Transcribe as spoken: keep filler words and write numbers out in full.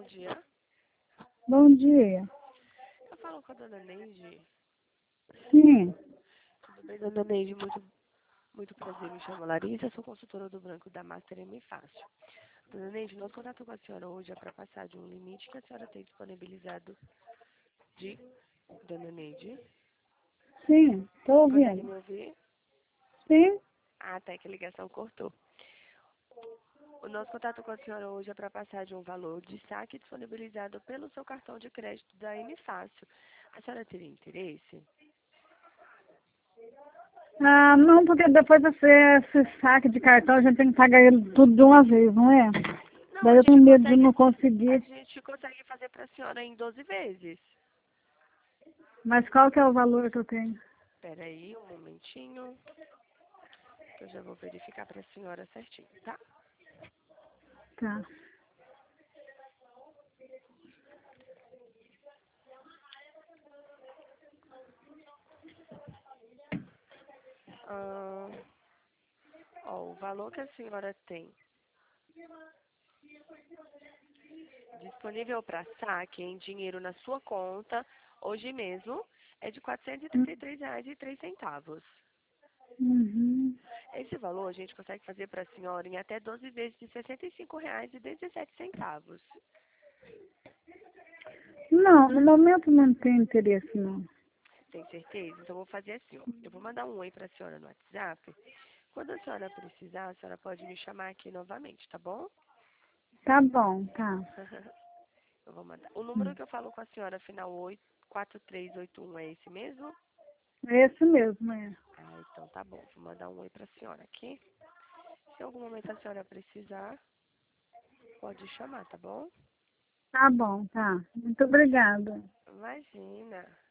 dia. Bom dia. Eu falo com a dona Neide. Sim. Tudo bem, dona Neide? Muito, muito prazer. Me chamo Larissa, sou consultora do Branco da Master M Fácil. Dona Neide, nosso contato com a senhora hoje é para passar de um limite que a senhora tem disponibilizado de... Dona Neide, Sim, estou consegue ouvindo. me ouvir? Sim. Ah, até que a ligação cortou. O nosso contato com a senhora hoje é para passar de um valor de saque disponibilizado pelo seu cartão de crédito da M Fácil. A senhora teria interesse? Ah, não, porque depois desse esse saque de cartão a gente tem que pagar ele tudo de uma vez, não é? Não, Daí a eu tenho gente medo de consegue, não a conseguir. gente consegue fazer para a senhora em doze vezes. Mas qual que é o valor que eu tenho? Espera aí um momentinho, que eu já vou verificar para a senhora certinho, tá? Tá. Ah, ó, o valor que a senhora tem disponível para saque em dinheiro na sua conta, hoje mesmo, é de quatrocentos e trinta e três reais e três centavos. Uhum. Esse valor a gente consegue fazer para a senhora em até doze vezes de sessenta e cinco reais e dezessete centavos. Não, no momento não tenho interesse, não. Tem certeza? Então, eu vou fazer assim, ó. Eu vou mandar um oi para a senhora no WhatsApp. Quando a senhora precisar, a senhora pode me chamar aqui novamente, tá bom? Tá bom, tá. Eu vou mandar. O número que eu falo com a senhora, final oito quatro três oito um, é esse mesmo? É esse mesmo, é. Ah, então tá bom. Vou mandar um oi para a senhora aqui. Se em algum momento a senhora precisar, pode chamar, tá bom? Tá bom, tá. Muito obrigada. Imagina.